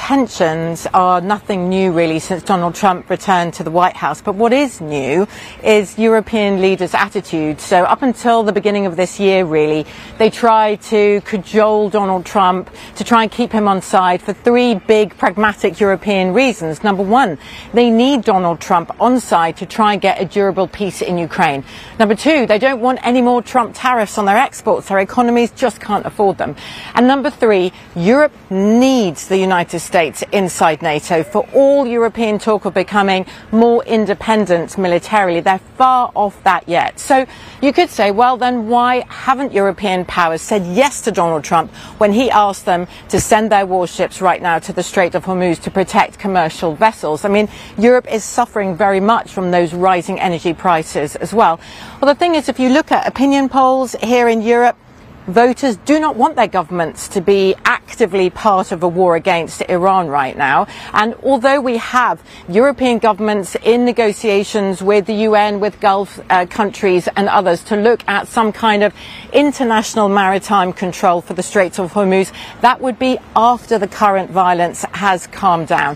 tensions are nothing new really since Donald Trump returned to the White House. But what is new is European leaders' attitude. So up until the beginning of this year, really, they tried to cajole Donald Trump to try and keep him on side for three big pragmatic European reasons. Number one, they need Donald Trump on side to try and get a durable peace in Ukraine. Number two, they don't want any more Trump tariffs on their exports. Their economies just can't afford them. And number three, Europe needs the United States inside NATO for all European talk of becoming more independent militarily. They're far off that yet. So you could say, well, then why haven't European powers said yes to Donald Trump when he asked them to send their warships right now to the Strait of Hormuz to protect commercial vessels? I mean, Europe is suffering very much from those rising energy prices as well. Well, the thing is, if you look at opinion polls here in Europe, voters do not want their governments to be actively part of a war against Iran right now. And although we have European governments in negotiations with the UN, with Gulf countries and others to look at some kind of international maritime control for the Straits of Hormuz, that would be after the current violence has calmed down.